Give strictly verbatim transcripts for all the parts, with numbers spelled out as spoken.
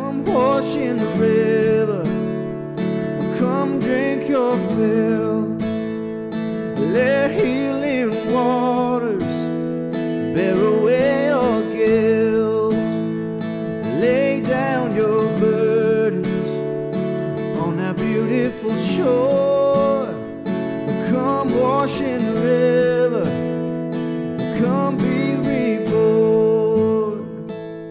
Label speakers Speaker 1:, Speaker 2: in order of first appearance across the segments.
Speaker 1: Come wash in the river, come drink your fill. Let healing waters bear away your guilt. Lay down your burdens on that beautiful shore. Come wash in the river, come be reborn.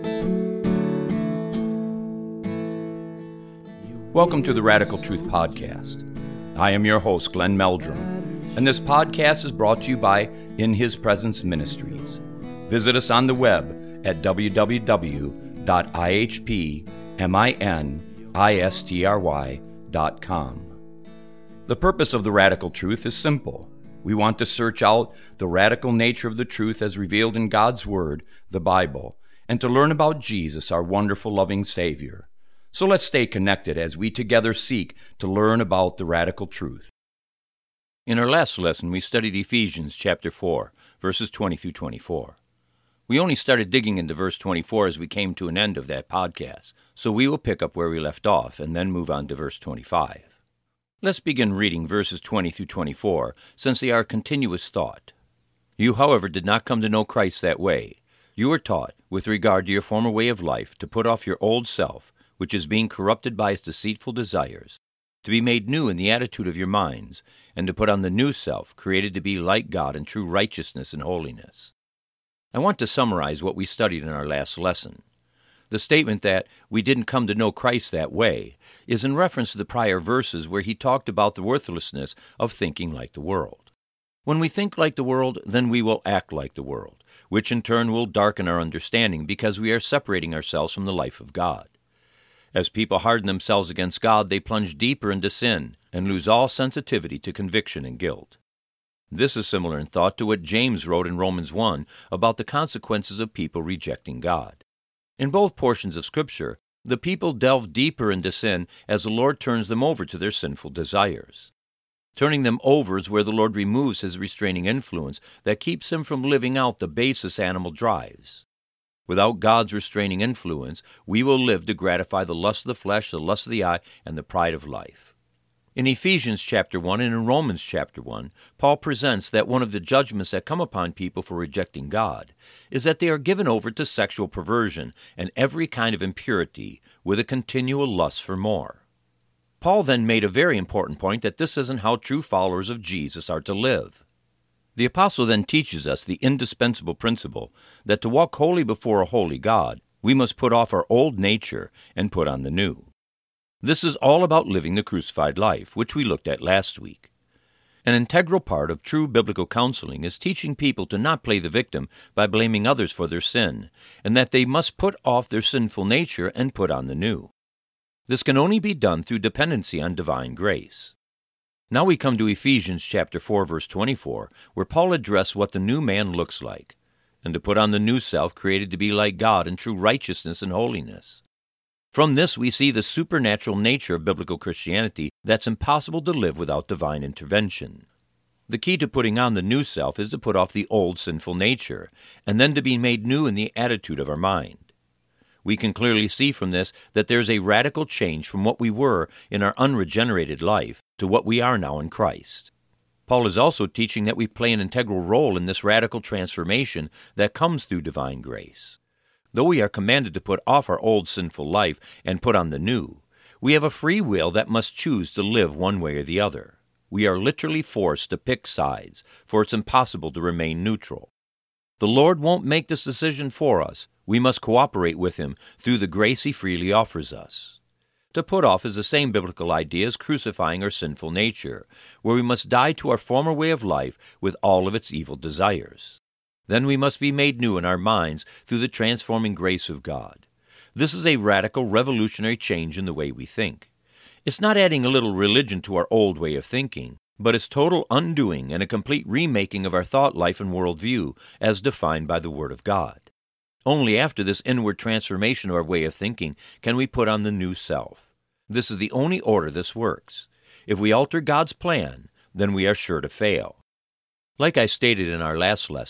Speaker 2: Welcome to the Radical Truth Podcast. I am your host, Glenn Meldrum, and this podcast is brought to you by In His Presence Ministries. Visit us on the web at w w w dot i h p ministry dot com. The purpose of the Radical Truth is simple. We want to search out the radical nature of the truth as revealed in God's Word, the Bible, and to learn about Jesus, our wonderful, loving Savior. So let's stay connected as we together seek to learn about the radical truth. In our last lesson, we studied Ephesians chapter four, verses twenty through twenty-four. We only started digging into verse twenty-four as we came to an end of that podcast, so we will pick up where we left off and then move on to verse twenty-five. Let's begin reading verses twenty through twenty-four, since they are continuous thought. You, however, did not come to know Christ that way. You were taught, with regard to your former way of life, to put off your old self, which is being corrupted by its deceitful desires, to be made new in the attitude of your minds, and to put on the new self, created to be like God in true righteousness and holiness. I want to summarize what we studied in our last lesson. The statement that we didn't come to know Christ that way is in reference to the prior verses where he talked about the worthlessness of thinking like the world. When we think like the world, then we will act like the world, which in turn will darken our understanding because we are separating ourselves from the life of God. As people harden themselves against God, they plunge deeper into sin and lose all sensitivity to conviction and guilt. This is similar in thought to what James wrote in Romans one about the consequences of people rejecting God. In both portions of Scripture, the people delve deeper into sin as the Lord turns them over to their sinful desires. Turning them over is where the Lord removes his restraining influence that keeps them from living out the basest animal drives. Without God's restraining influence, we will live to gratify the lust of the flesh, the lust of the eye, and the pride of life. In Ephesians chapter one and in Romans chapter one, Paul presents that one of the judgments that come upon people for rejecting God is that they are given over to sexual perversion and every kind of impurity with a continual lust for more. Paul then made a very important point that this isn't how true followers of Jesus are to live. The apostle then teaches us the indispensable principle that to walk holy before a holy God, we must put off our old nature and put on the new. This is all about living the crucified life, which we looked at last week. An integral part of true biblical counseling is teaching people to not play the victim by blaming others for their sin, and that they must put off their sinful nature and put on the new. This can only be done through dependency on divine grace. Now we come to Ephesians chapter four, verse twenty-four, where Paul addressed what the new man looks like, and to put on the new self created to be like God in true righteousness and holiness. From this we see the supernatural nature of biblical Christianity that's impossible to live without divine intervention. The key to putting on the new self is to put off the old sinful nature, and then to be made new in the attitude of our mind. We can clearly see from this that there's a radical change from what we were in our unregenerated life to what we are now in Christ. Paul is also teaching that we play an integral role in this radical transformation that comes through divine grace. Though we are commanded to put off our old sinful life and put on the new, we have a free will that must choose to live one way or the other. We are literally forced to pick sides, for it's impossible to remain neutral. The Lord won't make this decision for us. We must cooperate with Him through the grace He freely offers us. To put off is the same biblical idea as crucifying our sinful nature, where we must die to our former way of life with all of its evil desires. Then we must be made new in our minds through the transforming grace of God. This is a radical, revolutionary change in the way we think. It's not adding a little religion to our old way of thinking, but it's total undoing and a complete remaking of our thought life and worldview as defined by the Word of God. Only after this inward transformation of our way of thinking can we put on the new self. This is the only order this works. If we alter God's plan, then we are sure to fail. Like I stated in our last lesson,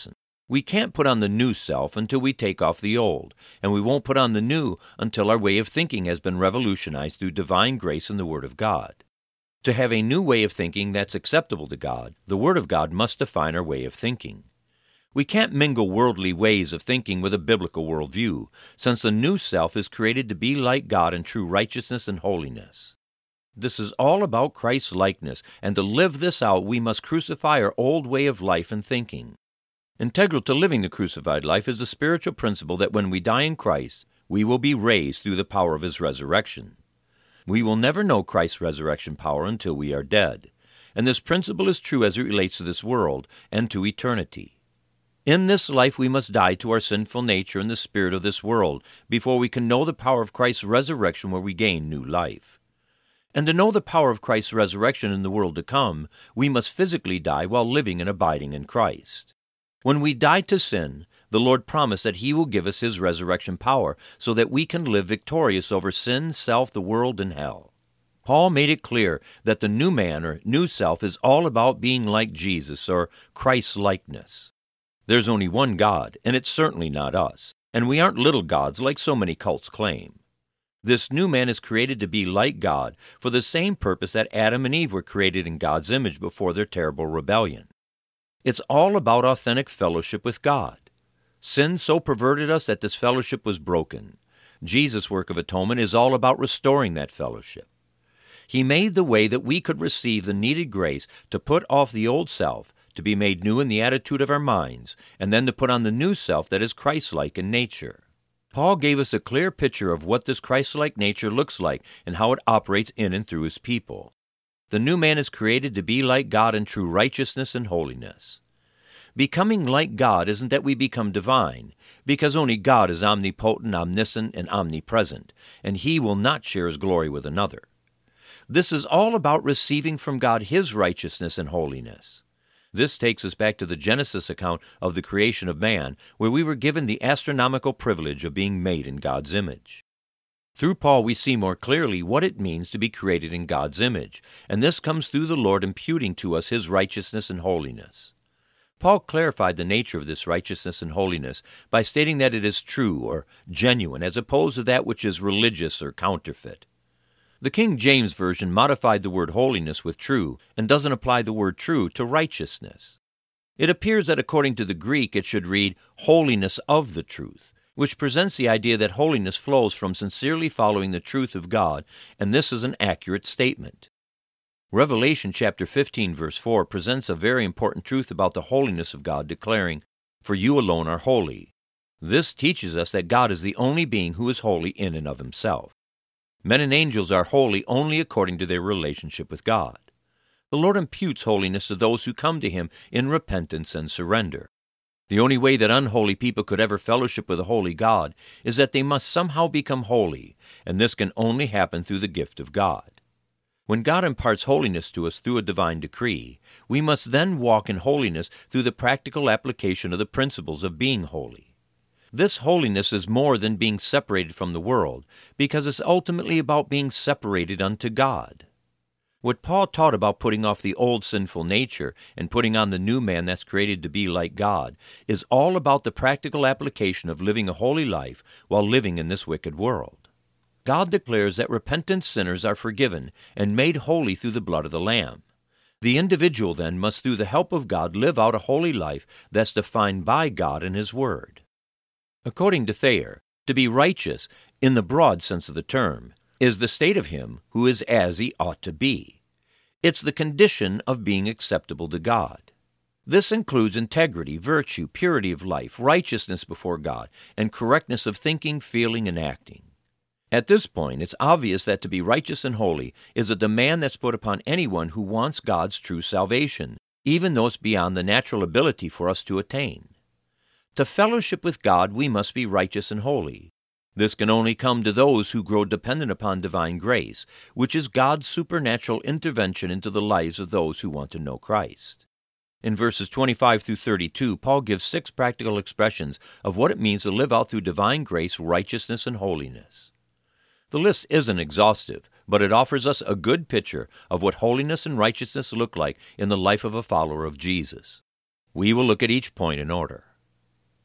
Speaker 3: We can't put on the new self until we take off the old, and we won't put on the new until our way of thinking has been revolutionized through divine grace and the Word of God. To have a new way of thinking that's acceptable to God, the Word of God must define our way of thinking. We can't mingle worldly ways of thinking with a biblical worldview, since the new self is created to be like God in true righteousness and holiness. This is all about Christ's likeness, and to live this out, we must crucify our old way of life and thinking. Integral to living the crucified life is the spiritual principle that when we die in Christ, we will be raised through the power of His resurrection. We will never know Christ's resurrection power until we are dead, and this principle is true as it relates to this world and to eternity. In this life we must die to our sinful nature and the spirit of this world before we can know the power of Christ's resurrection where we gain new life. And to know the power of Christ's resurrection in the world to come, we must physically die while living and abiding in Christ. When we die to sin, the Lord promised that He will give us His resurrection power so that we can live victorious over sin, self, the world, and hell. Paul made it clear that the new man or new self is all about being like Jesus or Christ's likeness. There's only one God, and it's certainly not us, and we aren't little gods like so many cults claim. This new man is created to be like God for the same purpose that Adam and Eve were created in God's image before their terrible rebellion. It's all about authentic fellowship with God. Sin so perverted us that this fellowship was broken. Jesus' work of atonement is all about restoring that fellowship. He made the way that we could receive the needed grace to put off the old self, to be made new in the attitude of our minds, and then to put on the new self that is Christ-like in nature. Paul gave us a clear picture of what this Christ-like nature looks like and how it operates in and through his people. The new man is created to be like God in true righteousness and holiness. Becoming like God isn't that we become divine, because only God is omnipotent, omniscient, and omnipresent, and He will not share His glory with another. This is all about receiving from God His righteousness and holiness. This takes us back to the Genesis account of the creation of man, where we were given the astronomical privilege of being made in God's image. Through Paul, we see more clearly what it means to be created in God's image, and this comes through the Lord imputing to us His righteousness and holiness. Paul clarified the nature of this righteousness and holiness by stating that it is true or genuine as opposed to that which is religious or counterfeit. The King James Version modified the word holiness with true and doesn't apply the word true to righteousness. It appears that according to the Greek it should read holiness of the truth, which presents the idea that holiness flows from sincerely following the truth of God, and this is an accurate statement. Revelation chapter fifteen verse four presents a very important truth about the holiness of God, declaring, "For you alone are holy." This teaches us that God is the only being who is holy in and of Himself. Men and angels are holy only according to their relationship with God. The Lord imputes holiness to those who come to Him in repentance and surrender. The only way that unholy people could ever fellowship with a holy God is that they must somehow become holy, and this can only happen through the gift of God. When God imparts holiness to us through a divine decree, we must then walk in holiness through the practical application of the principles of being holy. This holiness is more than being separated from the world, because it's ultimately about being separated unto God. What Paul taught about putting off the old sinful nature and putting on the new man that's created to be like God is all about the practical application of living a holy life while living in this wicked world. God declares that repentant sinners are forgiven and made holy through the blood of the Lamb. The individual then must, through the help of God, live out a holy life that's defined by God and His Word. According to Thayer, to be righteous, in the broad sense of the term, is the state of him who is as he ought to be. It's the condition of being acceptable to God. This includes integrity, virtue, purity of life, righteousness before God, and correctness of thinking, feeling, and acting. At this point, it's obvious that to be righteous and holy is a demand that's put upon anyone who wants God's true salvation, even though it's beyond the natural ability for us to attain. To fellowship with God, we must be righteous and holy. This can only come to those who grow dependent upon divine grace, which is God's supernatural intervention into the lives of those who want to know Christ. In verses twenty-five through thirty-two, Paul gives six practical expressions of what it means to live out through divine grace, righteousness, and holiness. The list isn't exhaustive, but it offers us a good picture of what holiness and righteousness look like in the life of a follower of Jesus. We will look at each point in order.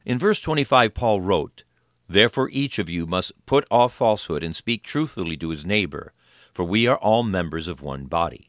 Speaker 3: In verse twenty-five, Paul wrote, "Therefore each of you must put off falsehood and speak truthfully to his neighbor, for we are all members of one body."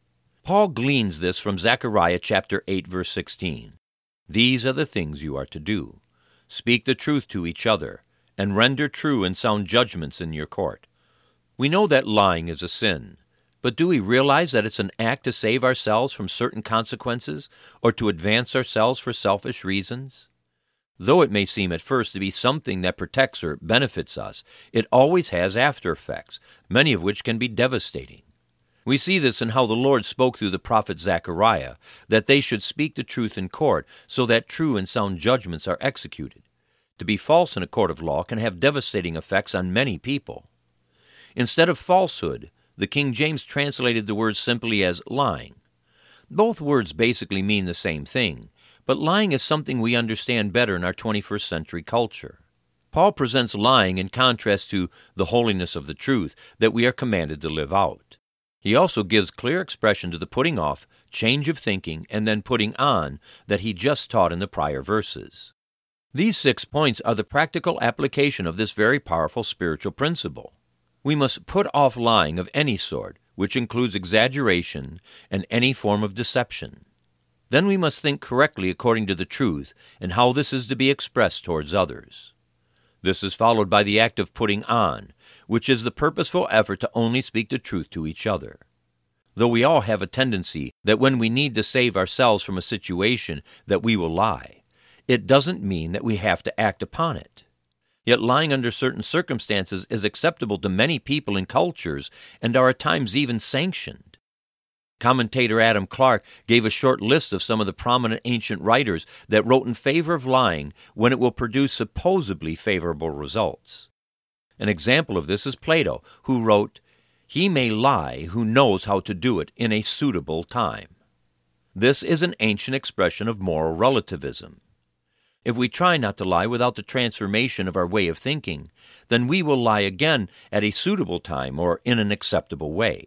Speaker 3: Paul gleans this from Zechariah chapter eight, verse sixteen. "These are the things you are to do. Speak the truth to each other, and render true and sound judgments in your court." We know that lying is a sin, but do we realize that it's an act to save ourselves from certain consequences or to advance ourselves for selfish reasons? Though it may seem at first to be something that protects or benefits us, it always has after effects, many of which can be devastating. We see this in how the Lord spoke through the prophet Zechariah, that they should speak the truth in court so that true and sound judgments are executed. To be false in a court of law can have devastating effects on many people. Instead of falsehood, the King James translated the word simply as lying. Both words basically mean the same thing, but lying is something we understand better in our twenty-first century culture. Paul presents lying in contrast to the holiness of the truth that we are commanded to live out. He also gives clear expression to the putting off, change of thinking, and then putting on that he just taught in the prior verses. These six points are the practical application of this very powerful spiritual principle. We must put off lying of any sort, which includes exaggeration and any form of deception. Then we must think correctly according to the truth and how this is to be expressed towards others. This is followed by the act of putting on, which is the purposeful effort to only speak the truth to each other. Though we all have a tendency that when we need to save ourselves from a situation that we will lie, it doesn't mean that we have to act upon it. Yet lying under certain circumstances is acceptable to many people and cultures and are at times even sanctioned. Commentator Adam Clark gave a short list of some of the prominent ancient writers that wrote in favor of lying when it will produce supposedly favorable results. An example of this is Plato, who wrote, "He may lie who knows how to do it in a suitable time." This is an ancient expression of moral relativism. If we try not to lie without the transformation of our way of thinking, then we will lie again at a suitable time or in an acceptable way.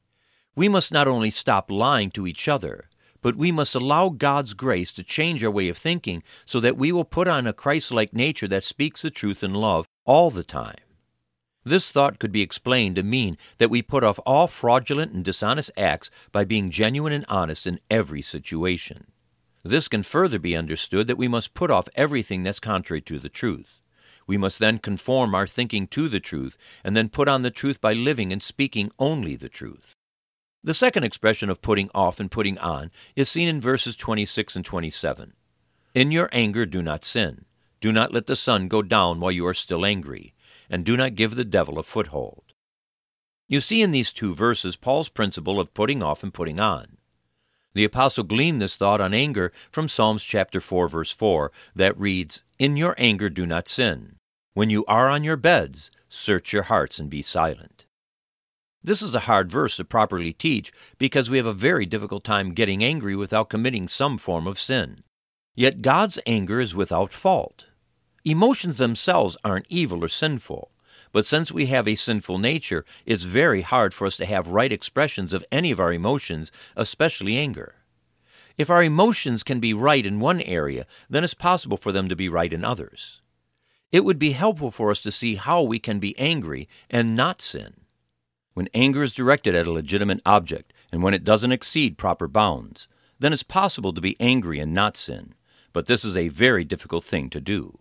Speaker 3: We must not only stop lying to each other, but we must allow God's grace to change our way of thinking so that we will put on a Christ-like nature that speaks the truth in love all the time. This thought could be explained to mean that we put off all fraudulent and dishonest acts by being genuine and honest in every situation. This can further be understood that we must put off everything that's contrary to the truth. We must then conform our thinking to the truth and then put on the truth by living and speaking only the truth. The second expression of putting off and putting on is seen in verses twenty-six and twenty-seven. "In your anger do not sin. Do not let the sun go down while you are still angry, and do not give the devil a foothold." You see in these two verses Paul's principle of putting off and putting on. The apostle gleaned this thought on anger from Psalms chapter four, verse four, that reads, "In your anger do not sin. When you are on your beds, search your hearts and be silent." This is a hard verse to properly teach because we have a very difficult time getting angry without committing some form of sin. Yet God's anger is without fault. Emotions themselves aren't evil or sinful, but since we have a sinful nature, it's very hard for us to have right expressions of any of our emotions, especially anger. If our emotions can be right in one area, then it's possible for them to be right in others. It would be helpful for us to see how we can be angry and not sin. When anger is directed at a legitimate object, and when it doesn't exceed proper bounds, then it's possible to be angry and not sin, but this is a very difficult thing to do.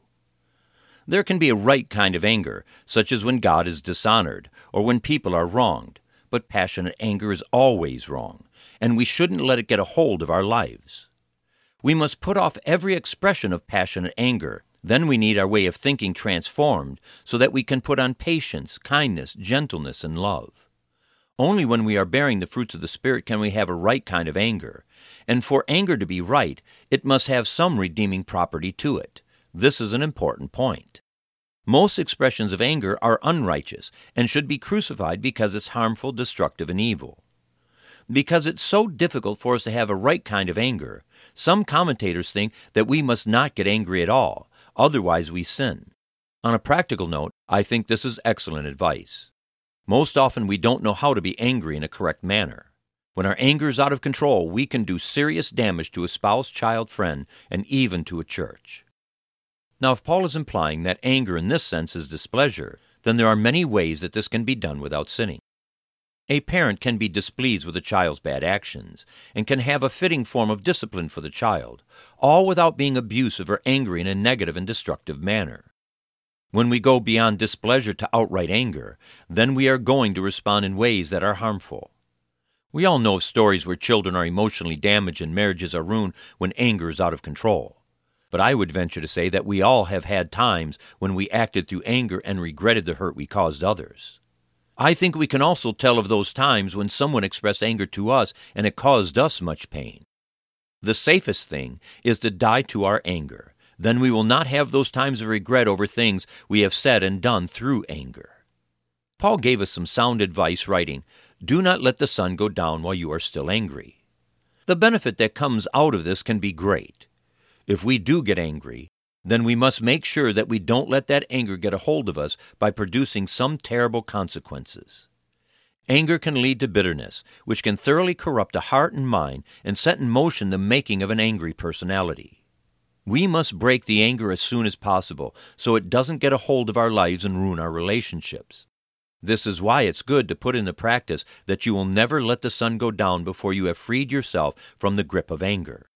Speaker 3: There can be a right kind of anger, such as when God is dishonored, or when people are wronged, but passionate anger is always wrong, and we shouldn't let it get a hold of our lives. We must put off every expression of passionate anger. Then we need our way of thinking transformed so that we can put on patience, kindness, gentleness, and love. Only when we are bearing the fruits of the Spirit can we have a right kind of anger. And for anger to be right, it must have some redeeming property to it. This is an important point. Most expressions of anger are unrighteous and should be crucified because it's harmful, destructive, and evil. Because it's so difficult for us to have a right kind of anger, some commentators think that we must not get angry at all, otherwise we sin. On a practical note, I think this is excellent advice. Most often we don't know how to be angry in a correct manner. When our anger is out of control, we can do serious damage to a spouse, child, friend, and even to a church. Now, if Paul is implying that anger in this sense is displeasure, then there are many ways that this can be done without sinning. A parent can be displeased with a child's bad actions and can have a fitting form of discipline for the child, all without being abusive or angry in a negative and destructive manner. When we go beyond displeasure to outright anger, then we are going to respond in ways that are harmful. We all know of stories where children are emotionally damaged and marriages are ruined when anger is out of control. But I would venture to say that we all have had times when we acted through anger and regretted the hurt we caused others. I think we can also tell of those times when someone expressed anger to us and it caused us much pain. The safest thing is to die to our anger. Then we will not have those times of regret over things we have said and done through anger. Paul gave us some sound advice writing, "Do not let the sun go down while you are still angry." The benefit that comes out of this can be great. If we do get angry, then we must make sure that we don't let that anger get a hold of us by producing some terrible consequences. Anger can lead to bitterness, which can thoroughly corrupt a heart and mind and set in motion the making of an angry personality. We must break the anger as soon as possible so it doesn't get a hold of our lives and ruin our relationships. This is why it's good to put into practice that you will never let the sun go down before you have freed yourself from the grip of anger.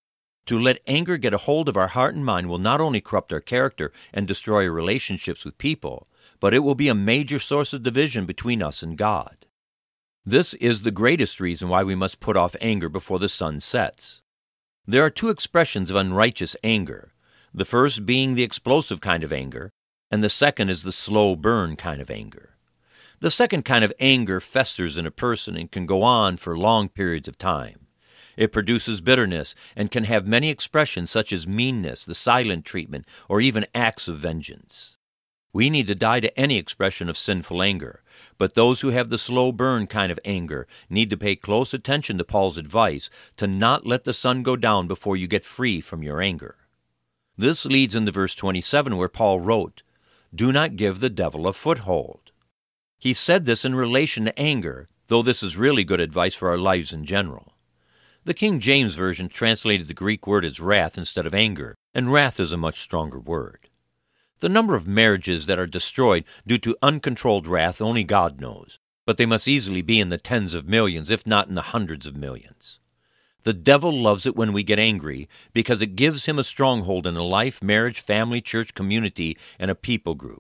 Speaker 3: To let anger get a hold of our heart and mind will not only corrupt our character and destroy our relationships with people, but it will be a major source of division between us and God. This is the greatest reason why we must put off anger before the sun sets. There are two expressions of unrighteous anger, the first being the explosive kind of anger, and the second is the slow burn kind of anger. The second kind of anger festers in a person and can go on for long periods of time. It produces bitterness and can have many expressions such as meanness, the silent treatment, or even acts of vengeance. We need to die to any expression of sinful anger, but those who have the slow burn kind of anger need to pay close attention to Paul's advice to not let the sun go down before you get free from your anger. This leads into verse twenty-seven where Paul wrote, "Do not give the devil a foothold." He said this in relation to anger, though this is really good advice for our lives in general. The King James Version translated the Greek word as wrath instead of anger, and wrath is a much stronger word. The number of marriages that are destroyed due to uncontrolled wrath only God knows, but they must easily be in the tens of millions, if not in the hundreds of millions. The devil loves it when we get angry because it gives him a stronghold in a life, marriage, family, church, community, and a people group.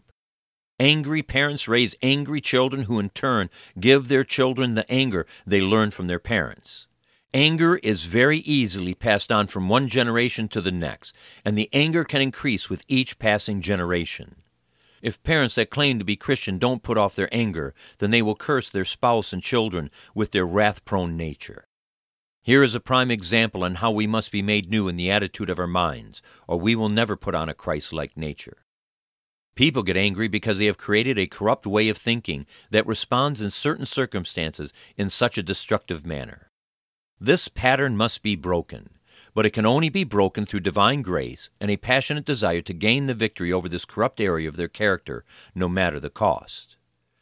Speaker 3: Angry parents raise angry children who in turn give their children the anger they learn from their parents. Anger is very easily passed on from one generation to the next, and the anger can increase with each passing generation. If parents that claim to be Christian don't put off their anger, then they will curse their spouse and children with their wrath-prone nature. Here is a prime example on how we must be made new in the attitude of our minds, or we will never put on a Christ-like nature. People get angry because they have created a corrupt way of thinking that responds in certain circumstances in such a destructive manner. This pattern must be broken, but it can only be broken through divine grace and a passionate desire to gain the victory over this corrupt area of their character, no matter the cost.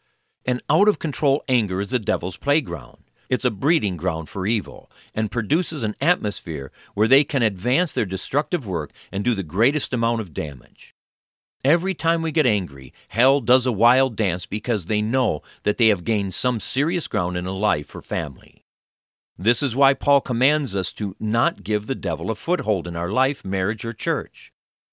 Speaker 3: An out-of-control anger is the devil's playground. It's a breeding ground for evil and produces an atmosphere where they can advance their destructive work and do the greatest amount of damage. Every time we get angry, hell does a wild dance because they know that they have gained some serious ground in a life or family. This is why Paul commands us to not give the devil a foothold in our life, marriage, or church.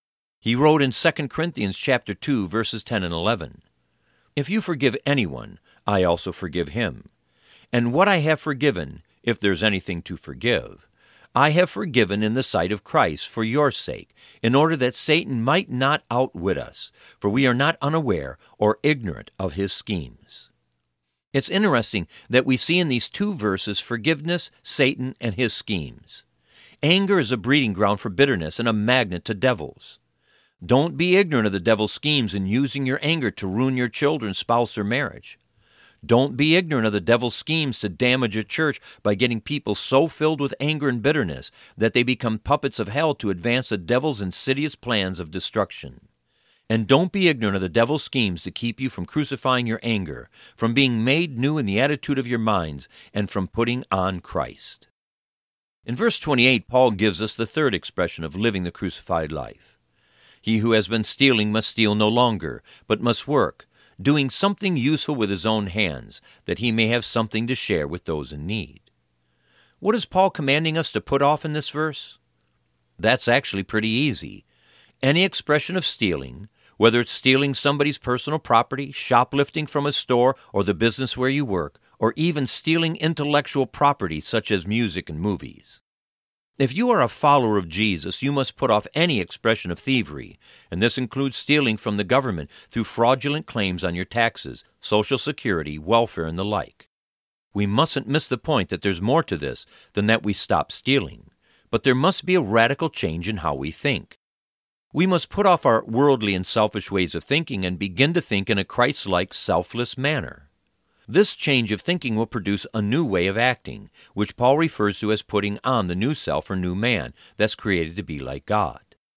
Speaker 3: He wrote in Second Corinthians chapter two, verses ten and eleven, "If you forgive anyone, I also forgive him. And what I have forgiven, if there's anything to forgive, I have forgiven in the sight of Christ for your sake, in order that Satan might not outwit us, for we are not unaware or ignorant of his schemes." It's interesting that we see in these two verses forgiveness, Satan, and his schemes. Anger is a breeding ground for bitterness and a magnet to devils. Don't be ignorant of the devil's schemes in using your anger to ruin your children, spouse, or marriage. Don't be ignorant of the devil's schemes to damage a church by getting people so filled with anger and bitterness that they become puppets of hell to advance the devil's insidious plans of destruction. And don't be ignorant of the devil's schemes to keep you from crucifying your anger, from being made new in the attitude of your minds, and from putting on Christ. In verse twenty-eight, Paul gives us the third expression of living the crucified life. He who has been stealing must steal no longer, but must work, doing something useful with his own hands, that he may have something to share with those in need. What is Paul commanding us to put off in this verse? That's actually pretty easy. Any expression of stealing, whether it's stealing somebody's personal property, shoplifting from a store or the business where you work, or even stealing intellectual property such as music and movies. If you are a follower of Jesus, you must put off any expression of thievery, and this includes stealing from the government through fraudulent claims on your taxes, Social Security, welfare, and the like. We mustn't miss the point that there's more to this than that we stop stealing, but there must be a radical change in how we think. We must put off our worldly and selfish ways of thinking and begin to think in a Christ-like, selfless manner. This change of thinking will produce a new way of acting, which Paul refers to as putting on the new self or new man that's created to be like God.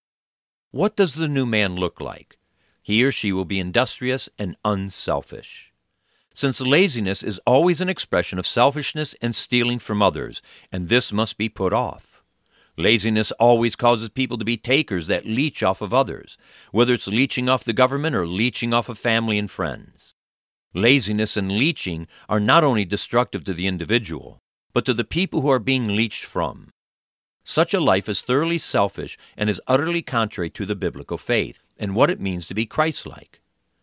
Speaker 3: What does the new man look like? He or she will be industrious and unselfish. Since laziness is always an expression of selfishness and stealing from others, and this must be put off. Laziness always causes people to be takers that leech off of others, whether it's leeching off the government or leeching off of family and friends. Laziness and leeching are not only destructive to the individual, but to the people who are being leeched from. Such a life is thoroughly selfish and is utterly contrary to the biblical faith and what it means to be Christ-like.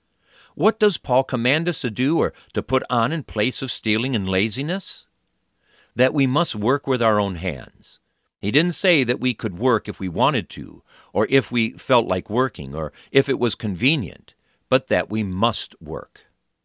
Speaker 3: What does Paul command us to do or to put on in place of stealing and laziness? That we must work with our own hands. He didn't say that we could work if we wanted to, or if we felt like working, or if it was convenient, but that we must work.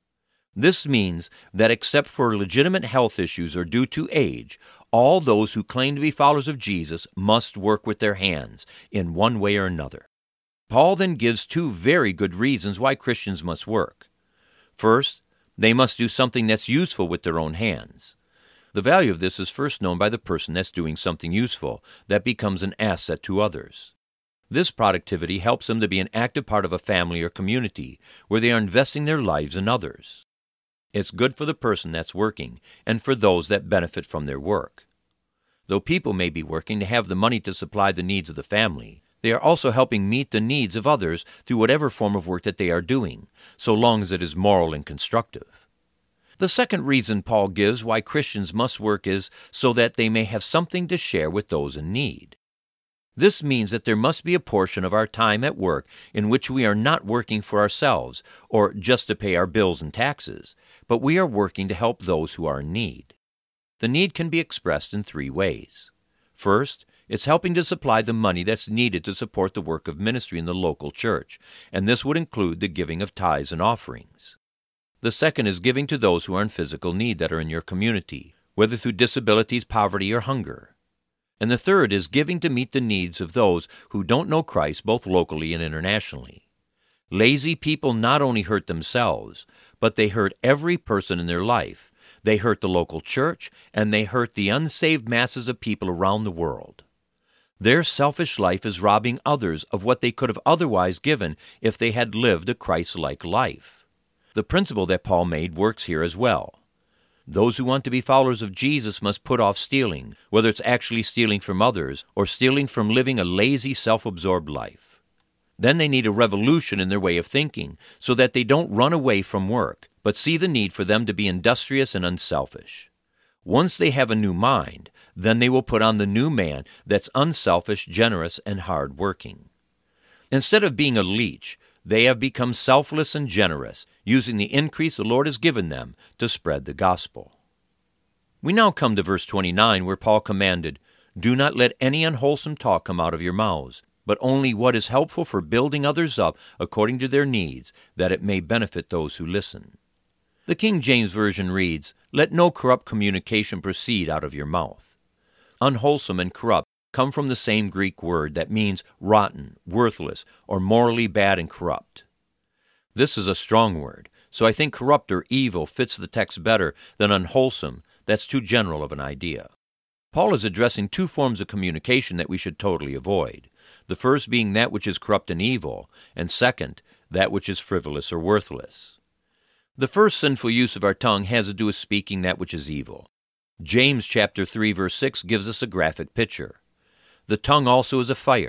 Speaker 3: This means that except for legitimate health issues or due to age, all those who claim to be followers of Jesus must work with their hands in one way or another. Paul then gives two very good reasons why Christians must work. First, they must do something that's useful with their own hands. The value of this is first known by the person that's doing something useful that becomes an asset to others. This productivity helps them to be an active part of a family or community where they are investing their lives in others. It's good for the person that's working and for those that benefit from their work. Though people may be working to have the money to supply the needs of the family, they are also helping meet the needs of others through whatever form of work that they are doing, so long as it is moral and constructive. The second reason Paul gives why Christians must work is so that they may have something to share with those in need. This means that there must be a portion of our time at work in which we are not working for ourselves or just to pay our bills and taxes, but we are working to help those who are in need. The need can be expressed in three ways. First, it's helping to supply the money that's needed to support the work of ministry in the local church, and this would include the giving of tithes and offerings. The second is giving to those who are in physical need that are in your community, whether through disabilities, poverty, or hunger. And the third is giving to meet the needs of those who don't know Christ both locally and internationally. Lazy people not only hurt themselves, but they hurt every person in their life. They hurt the local church, and they hurt the unsaved masses of people around the world. Their selfish life is robbing others of what they could have otherwise given if they had lived a Christ-like life. The principle that Paul made works here as well. Those who want to be followers of Jesus must put off stealing, whether it's actually stealing from others or stealing from living a lazy, self-absorbed life. Then they need a revolution in their way of thinking so that they don't run away from work, but see the need for them to be industrious and unselfish. Once they have a new mind, then they will put on the new man that's unselfish, generous, and hard-working. Instead of being a leech, they have become selfless and generous, using the increase the Lord has given them to spread the gospel. We now come to verse twenty-nine, where Paul commanded, "Do not let any unwholesome talk come out of your mouths, but only what is helpful for building others up according to their needs, that it may benefit those who listen." The King James Version reads, "Let no corrupt communication proceed out of your mouth." Unwholesome and corrupt come from the same Greek word that means rotten, worthless, or morally bad and corrupt. This is a strong word, so I think corrupt or evil fits the text better than unwholesome. That's too general of an idea. Paul is addressing two forms of communication that we should totally avoid, the first being that which is corrupt and evil, and second, that which is frivolous or worthless. The first sinful use of our tongue has to do with speaking that which is evil. James chapter three verse six gives us a graphic picture. The tongue also is a fire,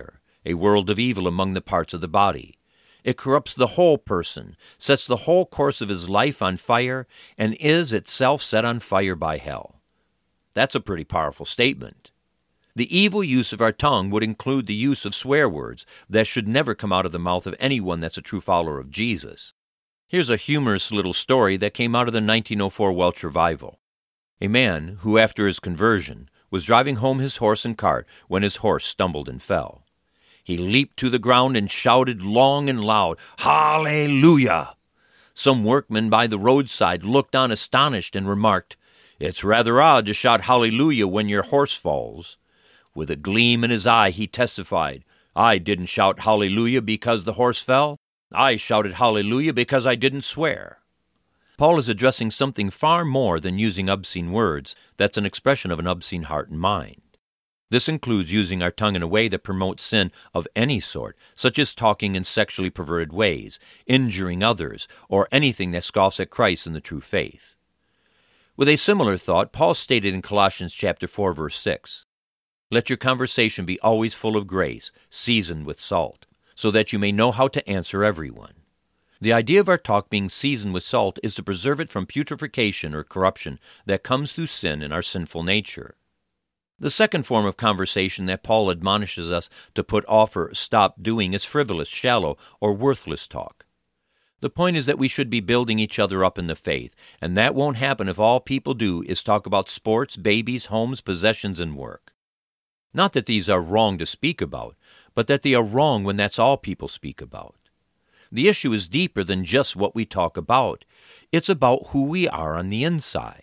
Speaker 3: a world of evil among the parts of the body. It corrupts the whole person, sets the whole course of his life on fire, and is itself set on fire by hell. That's a pretty powerful statement. The evil use of our tongue would include the use of swear words that should never come out of the mouth of anyone that's a true follower of Jesus. Here's a humorous little story that came out of the nineteen oh four Welsh revival. A man who, after his conversion, was driving home his horse and cart when his horse stumbled and fell. He leaped to the ground and shouted long and loud, "Hallelujah!" Some workmen by the roadside looked on astonished and remarked, "It's rather odd to shout hallelujah when your horse falls." With a gleam in his eye, he testified, "I didn't shout hallelujah because the horse fell. I shouted hallelujah because I didn't swear." Paul is addressing something far more than using obscene words that's an expression of an obscene heart and mind. This includes using our tongue in a way that promotes sin of any sort, such as talking in sexually perverted ways, injuring others, or anything that scoffs at Christ and the true faith. With a similar thought, Paul stated in Colossians chapter four, verse six, "Let your conversation be always full of grace, seasoned with salt, so that you may know how to answer everyone." The idea of our talk being seasoned with salt is to preserve it from putrefaction or corruption that comes through sin in our sinful nature. The second form of conversation that Paul admonishes us to put off or stop doing is frivolous, shallow, or worthless talk. The point is that we should be building each other up in the faith, and that won't happen if all people do is talk about sports, babies, homes, possessions, and work. Not that these are wrong to speak about, but that they are wrong when that's all people speak about. The issue is deeper than just what we talk about. It's about who we are on the inside.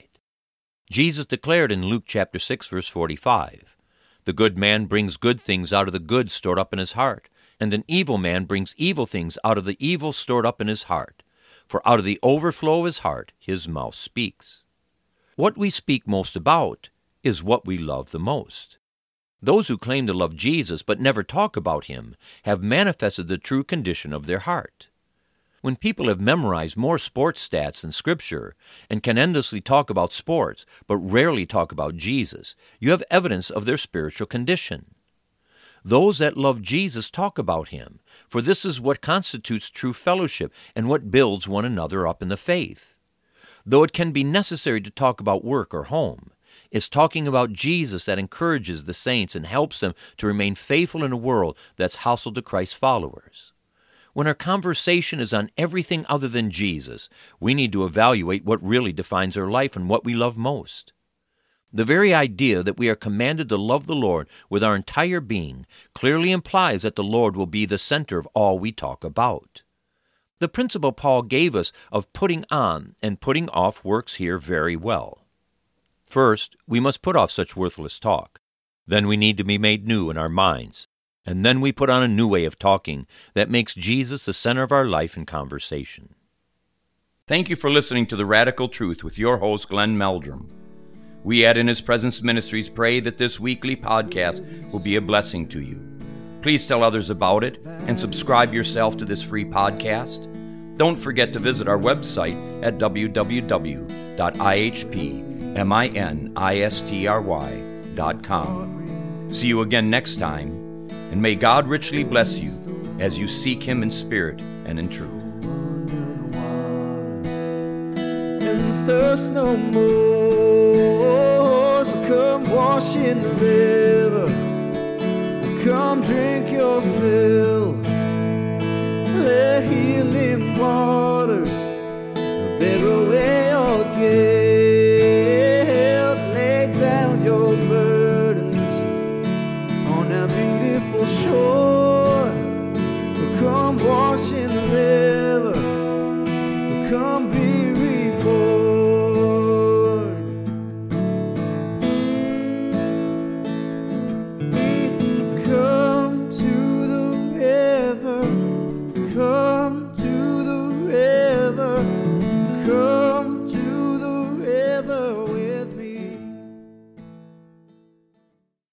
Speaker 3: Jesus declared in Luke chapter six, verse forty-five, "The good man brings good things out of the good stored up in his heart, and an evil man brings evil things out of the evil stored up in his heart. For out of the overflow of his heart his mouth speaks." What we speak most about is what we love the most. Those who claim to love Jesus but never talk about him have manifested the true condition of their heart. When people have memorized more sports stats than Scripture and can endlessly talk about sports but rarely talk about Jesus, you have evidence of their spiritual condition. Those that love Jesus talk about him, for this is what constitutes true fellowship and what builds one another up in the faith. Though it can be necessary to talk about work or home, it's talking about Jesus that encourages the saints and helps them to remain faithful in a world that's hostile to Christ's followers. When our conversation is on everything other than Jesus, we need to evaluate what really defines our life and what we love most. The very idea that we are commanded to love the Lord with our entire being clearly implies that the Lord will be the center of all we talk about. The principle Paul gave us of putting on and putting off works here very well. First, we must put off such worthless talk. Then we need to be made new in our minds. And then we put on a new way of talking that makes Jesus the center of our life and conversation.
Speaker 2: Thank you for listening to The Radical Truth with your host, Glenn Meldrum. We at In His Presence Ministries pray that this weekly podcast will be a blessing to you. Please tell others about it and subscribe yourself to this free podcast. Don't forget to visit our website at w w w dot i h p ministry dot com. See you again next time, and may God richly bless you as you seek Him in spirit and in truth.
Speaker 1: And thirst no more, so come wash in the river, come drink your fill, let healing water